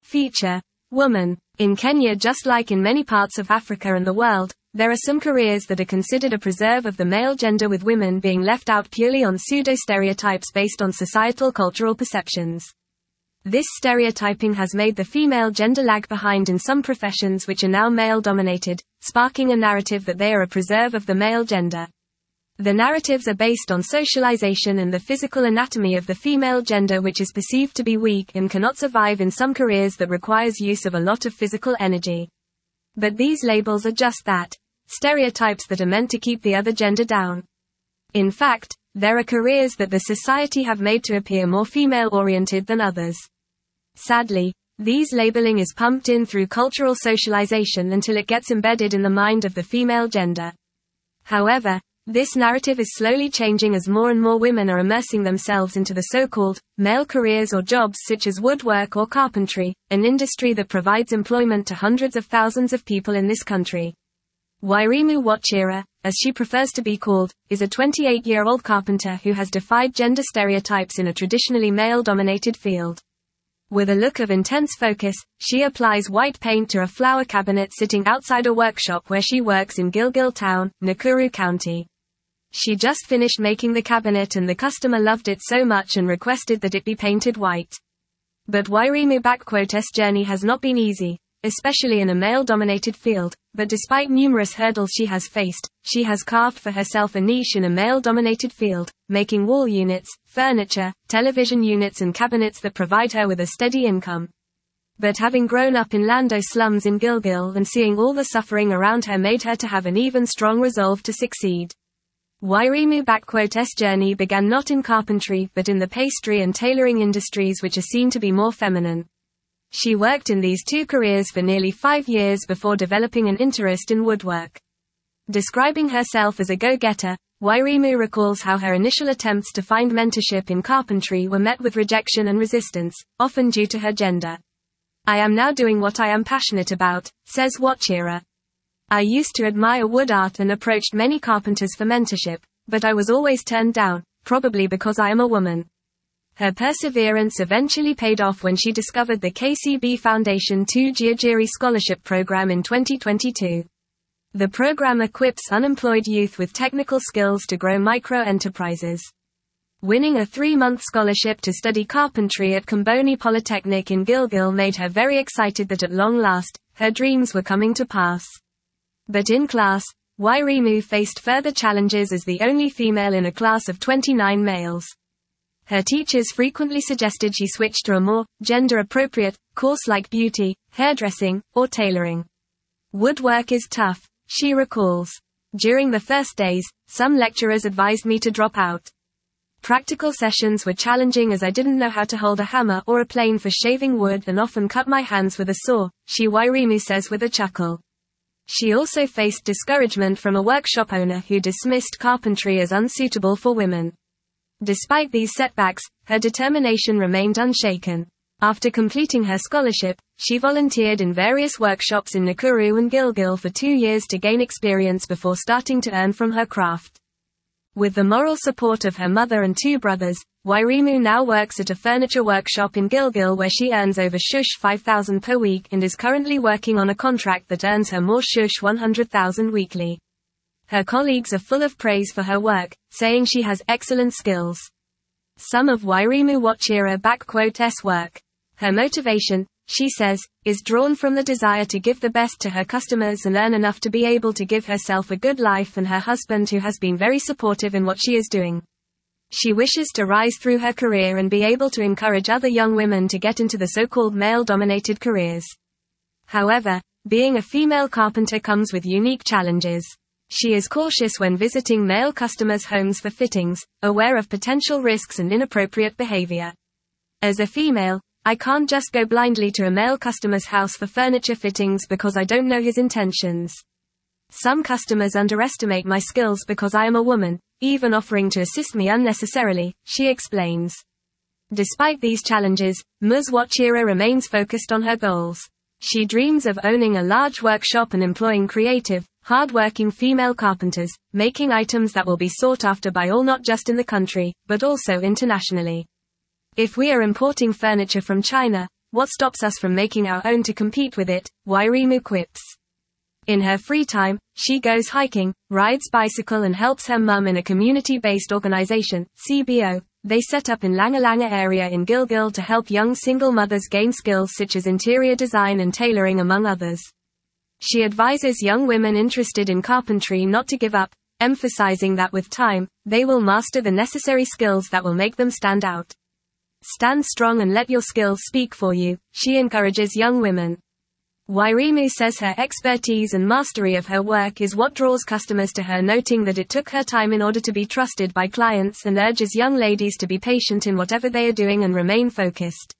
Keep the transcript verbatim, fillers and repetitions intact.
Feature: Woman. In Kenya, just like in many parts of Africa and the world, there are some careers that are considered a preserve of the male gender, with women being left out purely on pseudo-stereotypes based on societal cultural perceptions. This stereotyping has made the female gender lag behind in some professions which are now male-dominated, sparking a narrative that they are a preserve of the male gender. The narratives are based on socialization and the physical anatomy of the female gender, which is perceived to be weak and cannot survive in some careers that requires use of a lot of physical energy. But these labels are just that, stereotypes that are meant to keep the other gender down. In fact, there are careers that the society have made to appear more female-oriented than others. Sadly, these labeling is pumped in through cultural socialization until it gets embedded in the mind of the female gender. However, this narrative is slowly changing as more and more women are immersing themselves into the so-called male careers or jobs such as woodwork or carpentry, an industry that provides employment to hundreds of thousands of people in this country. Wairimu Wachira, as she prefers to be called, is a twenty-eight-year-old carpenter who has defied gender stereotypes in a traditionally male-dominated field. With a look of intense focus, she applies white paint to a flower cabinet sitting outside a workshop where she works in Gilgil Town, Nakuru County. She just finished making the cabinet and the customer loved it so much and requested that it be painted white. But Wairimu's journey has not been easy, especially in a male-dominated field, but despite numerous hurdles she has faced, she has carved for herself a niche in a male-dominated field, making wall units, furniture, television units and cabinets that provide her with a steady income. But having grown up in Lando slums in Gilgil and seeing all the suffering around her made her to have an even strong resolve to succeed. Wairimu's journey began not in carpentry but in the pastry and tailoring industries, which are seen to be more feminine. She worked in these two careers for nearly five years before developing an interest in woodwork. Describing herself as a go-getter, Wairimu recalls how her initial attempts to find mentorship in carpentry were met with rejection and resistance, often due to her gender. "I am now doing what I am passionate about," says Wachira. "I used to admire wood art and approached many carpenters for mentorship, but I was always turned down, probably because I am a woman." Her perseverance eventually paid off when she discovered the K C B Foundation two Jiajiri Scholarship Program in twenty twenty-two. The program equips unemployed youth with technical skills to grow micro-enterprises. Winning a three-month scholarship to study carpentry at Comboni Polytechnic in Gilgil made her very excited that at long last, her dreams were coming to pass. But in class, Wairimu faced further challenges as the only female in a class of twenty-nine males. Her teachers frequently suggested she switch to a more gender-appropriate course like beauty, hairdressing, or tailoring. "Woodwork is tough," she recalls. "During the first days, some lecturers advised me to drop out. Practical sessions were challenging as I didn't know how to hold a hammer or a plane for shaving wood and often cut my hands with a saw," she Wairimu says with a chuckle. She also faced discouragement from a workshop owner who dismissed carpentry as unsuitable for women. Despite these setbacks, her determination remained unshaken. After completing her scholarship, she volunteered in various workshops in Nakuru and Gilgil for two years to gain experience before starting to earn from her craft. With the moral support of her mother and two brothers, Wairimu now works at a furniture workshop in Gilgil where she earns over shush five thousand per week and is currently working on a contract that earns her more shush one hundred thousand weekly. Her colleagues are full of praise for her work, saying she has excellent skills. Some of Wairimu Wachira's work. Her motivation, she says, is drawn from the desire to give the best to her customers and earn enough to be able to give herself a good life and her husband, who has been very supportive in what she is doing. She wishes to rise through her career and be able to encourage other young women to get into the so-called male-dominated careers. However, being a female carpenter comes with unique challenges. She is cautious when visiting male customers' homes for fittings, aware of potential risks and inappropriate behavior. "As a female, I can't just go blindly to a male customer's house for furniture fittings because I don't know his intentions. Some customers underestimate my skills because I am a woman, even offering to assist me unnecessarily," she explains. Despite these challenges, Ms Wachira remains focused on her goals. She dreams of owning a large workshop and employing creative, hard-working female carpenters, making items that will be sought after by all, not just in the country, but also internationally. "If we are importing furniture from China, what stops us from making our own to compete with it? Wairimu quips. In her free time, she goes hiking, rides bicycle and helps her mum in a community-based organization, C B O, they set up in Langa Langa area in Gilgil to help young single mothers gain skills such as interior design and tailoring among others. She advises young women interested in carpentry not to give up, emphasizing that with time, they will master the necessary skills that will make them stand out. Stand strong and let your skills speak for you, she encourages young women. Wairimu says her expertise and mastery of her work is what draws customers to her, noting that it took her time in order to be trusted by clients, and urges young ladies to be patient in whatever they are doing and remain focused.